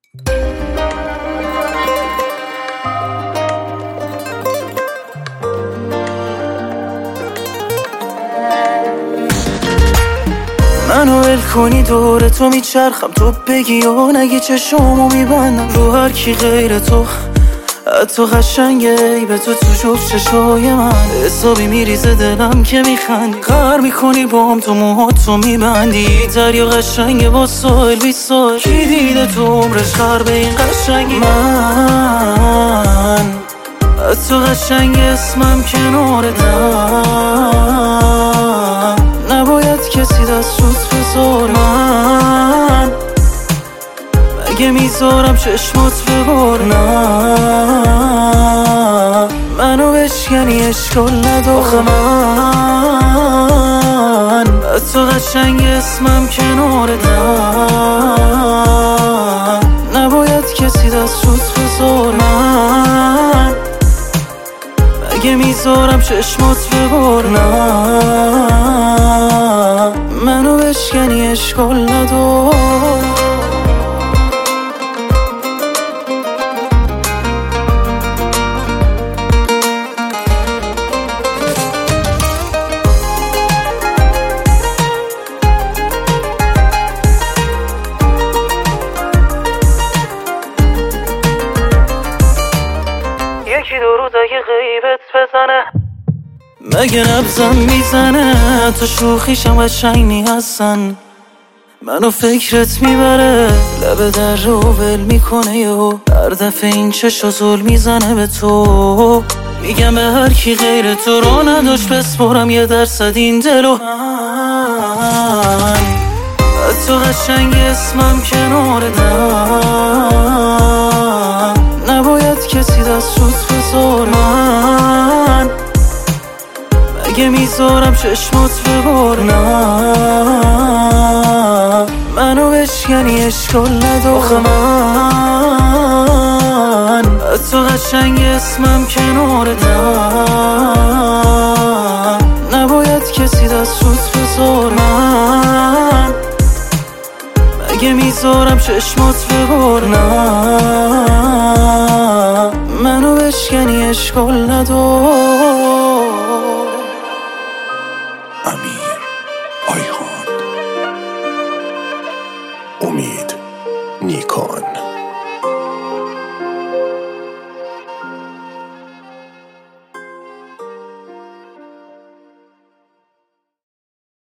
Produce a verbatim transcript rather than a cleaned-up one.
منو ول کنی دور تو میچرخم، تو بگی و نگی چشمو میبندم رو هر کی غیر تو. حتی قشنگه ای به تو تو جفت چشای من، حسابی میریزه دلم که میخندی. غر میکنی بام تو موهاتو میبندی، دریا قشنگه با سایل بی سایل. کی دیده تو عمرش غر به این قشنگی؟ من حتی قشنگ اسمم کنارتم، نباید کسی دست روت بذاره. من مگه میذارم چشمات بباره؟ نه منو بشکنی اشکال نداره. من حتی قشنگ اسمم کنارتم، نباید کسی دست روت بذاره. من مگه میذارم چشمات بباره؟ نه منو بشکنی اشکال نداره. یکی دو روز اگه غیبت بزنه، مگه نبزم میزنه؟ تو شوخیشم قشنگی هستن، منو فکرت میبره. لب در رو ول میکنه یهو، هر دفعه این چشو زل میزنه به تو. میگم به هر کی غیر تو رو نداشت بسپرم یه درصد این دلو. من حتی قشنگ اسمم کنارتم، نباید کسی دست روت بذاره. من مگه میذارم چشمات بباره؟ نه منو بشکنی اشکال نداره. من حتی قشنگ اسمم کنارتم، نباید کسی دست روت بذاره. من مگه میذارم چشمات بباره؟ نه منو بشکنی اشکال نداره.